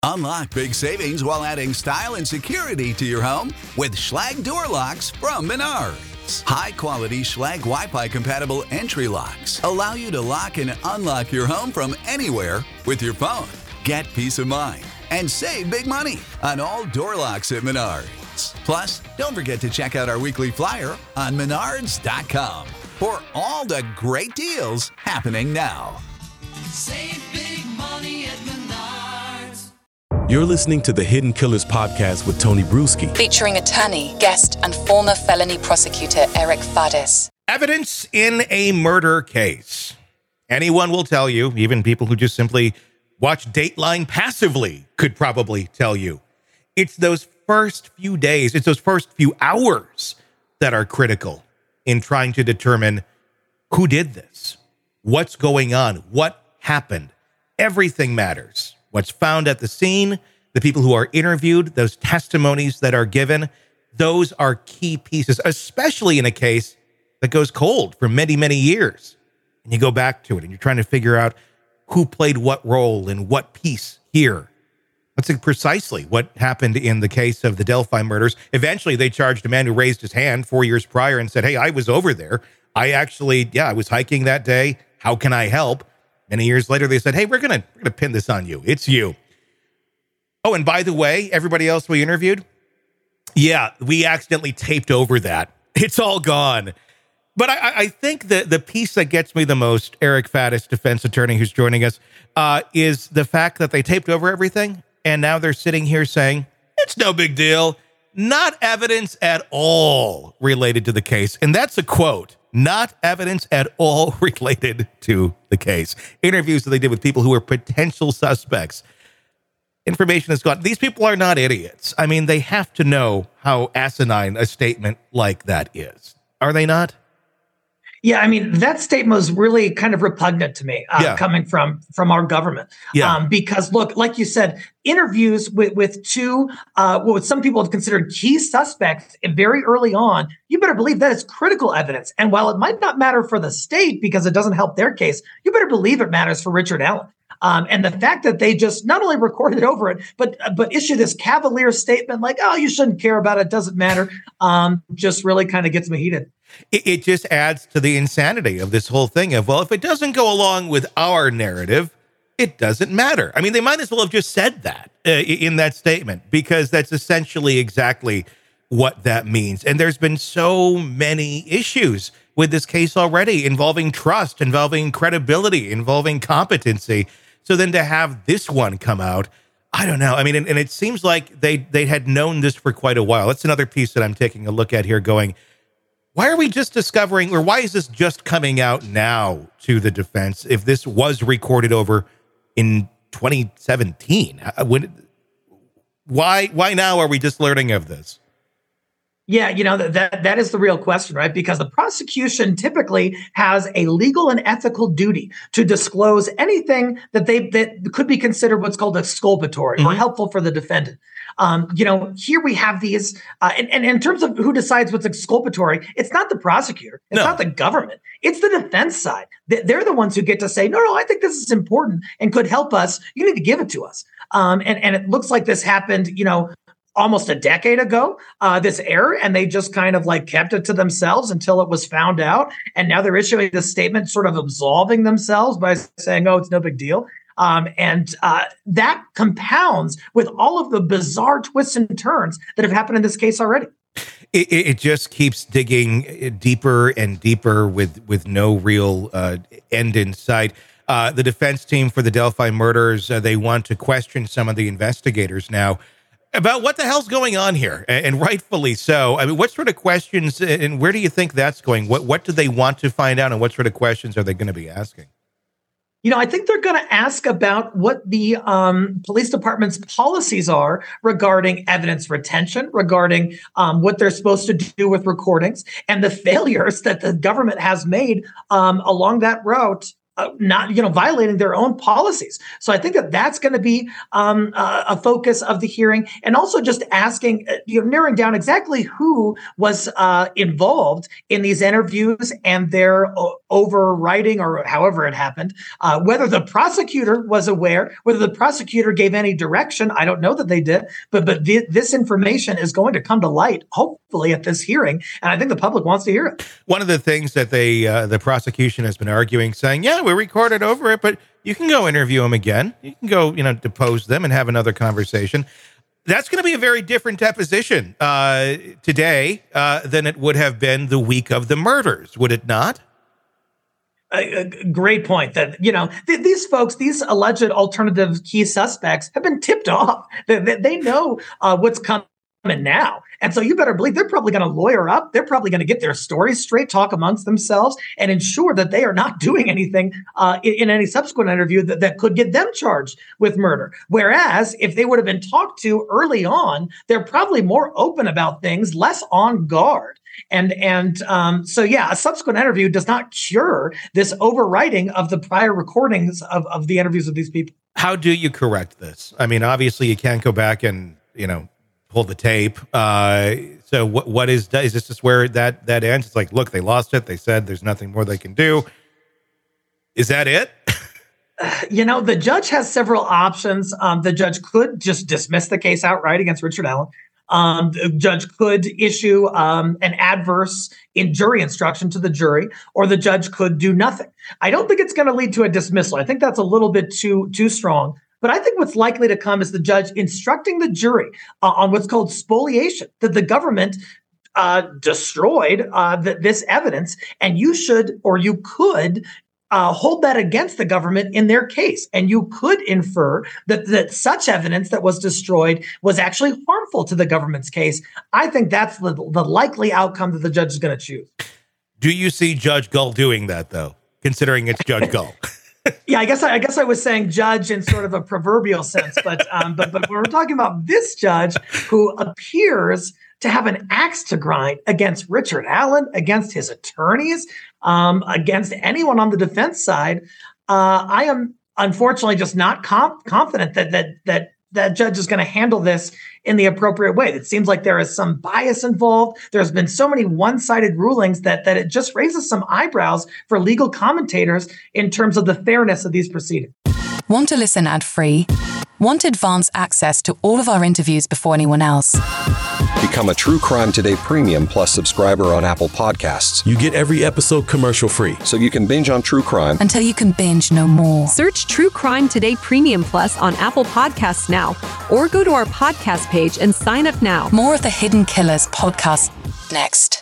Unlock big savings while adding style and security to your home with Schlage door locks from Menards. High-quality Schlage Wi-Fi compatible entry locks allow you to lock and unlock your home from anywhere with your phone. Get peace of mind and save big money on all door locks at Menards. Plus, don't forget to check out our weekly flyer on menards.com for all the great deals happening now. Save big money at Menards. You're listening to the Hidden Killers podcast with Tony Bruschi, featuring attorney, guest, and former felony prosecutor Eric Faddis. Evidence in a murder case. Anyone will tell you, even people who just simply watch Dateline passively could probably tell you. It's those first few days, it's those first few hours that are critical in trying to determine who did this, what's going on, what happened. Everything matters. What's found at the scene, the people who are interviewed, those testimonies that are given, those are key pieces, especially in a case that goes cold for many, many years. And you go back to it and you're trying to figure out who played what role in what piece here. That's precisely what happened in the case of the Delphi murders. Eventually, they charged a man who raised his hand 4 years prior and said, hey, I was over there. I was hiking that day. How can I help? Many years later, they said, hey, we're gonna pin this on you. It's you. Oh, and by the way, everybody else we interviewed, yeah, we accidentally taped over that. It's all gone. But I think the piece that gets me the most, Eric Faddis, defense attorney who's joining us, is the fact that they taped over everything, and now they're sitting here saying, it's no big deal. Not evidence at all related to the case. And that's a quote. Not evidence at all related to the case. Interviews that they did with people who were potential suspects. Information has gone. These people are not idiots. I mean, they have to know how asinine a statement like that is. Are they not? Yeah, I mean, that statement was really kind of repugnant to me, coming from our government. Yeah. Because, look, like you said, interviews with two, what some people have considered key suspects very early on, you better believe that is critical evidence. And while it might not matter for the state because it doesn't help their case, you better believe it matters for Richard Allen. And the fact that they just not only recorded over it, but issue this cavalier statement like, oh, you shouldn't care about it, doesn't matter, just really kind of gets me heated. It just adds to the insanity of this whole thing of, well, if it doesn't go along with our narrative, it doesn't matter. I mean, they might as well have just said that in that statement, because that's essentially exactly what that means. And there's been so many issues with this case already involving trust, involving credibility, involving competency. So then to have this one come out, I don't know. I mean, and it seems like they had known this for quite a while. That's another piece that I'm taking a look at here going, why are we just discovering, or why is this just coming out now to the defense if this was recorded over in 2017? Why now are we just learning of this? Yeah, you know, that is the real question, right? Because the prosecution typically has a legal and ethical duty to disclose anything that could be considered what's called exculpatory or helpful for the defendant. Here we have these, and in terms of who decides what's exculpatory, it's not the prosecutor, it's not the government, it's the defense side. They're the ones who get to say, no, I think this is important and could help us. You need to give it to us. And it looks like this happened, almost a decade ago, this error, and they just kind of like kept it to themselves until it was found out. And now they're issuing this statement sort of absolving themselves by saying, oh, it's no big deal. And that compounds with all of the bizarre twists and turns that have happened in this case already. It just keeps digging deeper and deeper with no real end in sight. The defense team for the Delphi murders, they want to question some of the investigators now about what the hell's going on here, and rightfully so. I mean, what sort of questions, and where do you think that's going? What do they want to find out, and what sort of questions are they going to be asking? I think they're going to ask about what the police department's policies are regarding evidence retention, regarding what they're supposed to do with recordings, and the failures that the government has made along that route not, violating their own policies. So I think that that's going to be a focus of the hearing, and also just asking, narrowing down exactly who was involved in these interviews and their overwriting, or however it happened, whether the prosecutor was aware, whether the prosecutor gave any direction. I don't know that they did, but this information is going to come to light, hopefully, at this hearing, and I think the public wants to hear it. One of the things that the prosecution has been arguing, saying, yeah, we recorded over it, but you can go interview them again. You can go, depose them and have another conversation. That's going to be a very different deposition today than it would have been the week of the murders, would it not? A great point. That these folks, these alleged alternative key suspects, have been tipped off. They know what's coming now, and so you better believe they're probably going to lawyer up. They're probably going to get their stories straight, talk amongst themselves, and ensure that they are not doing anything in any subsequent interview that could get them charged with murder. Whereas if they would have been talked to early on, they're probably more open about things, less on guard. And so, a subsequent interview does not cure this overwriting of the prior recordings of the interviews of these people. How do you correct this? I mean, obviously you can't go back and, pull the tape. So what is this just where that ends? It's like, look, they lost it. They said there's nothing more they can do. Is that it? The judge has several options. The judge could just dismiss the case outright against Richard Allen. The judge could issue an adverse jury instruction to the jury, or the judge could do nothing. I don't think it's going to lead to a dismissal. I think that's a little bit too strong. But I think what's likely to come is the judge instructing the jury on what's called spoliation, that the government destroyed this evidence, and you should, or you could, hold that against the government in their case. And you could infer that such evidence that was destroyed was actually harmful to the government's case. I think that's the likely outcome that the judge is going to choose. Do you see Judge Gull doing that, though, considering it's Judge Gull? Yeah, I guess I was saying judge in sort of a proverbial sense, but when we're talking about this judge who appears to have an axe to grind against Richard Allen, against his attorneys, against anyone on the defense side, I am unfortunately just not confident that judge is going to handle this in the appropriate way. It seems like there is some bias involved. There's been so many one-sided rulings that it just raises some eyebrows for legal commentators in terms of the fairness of these proceedings. Want to listen ad-free? Want advance access to all of our interviews before anyone else? Become a True Crime Today Premium Plus subscriber on Apple Podcasts. You get every episode commercial-free, so you can binge on true crime until you can binge no more. Search True Crime Today Premium Plus on Apple Podcasts now, or go to our podcast page and sign up now. More of the Hidden Killers podcast next.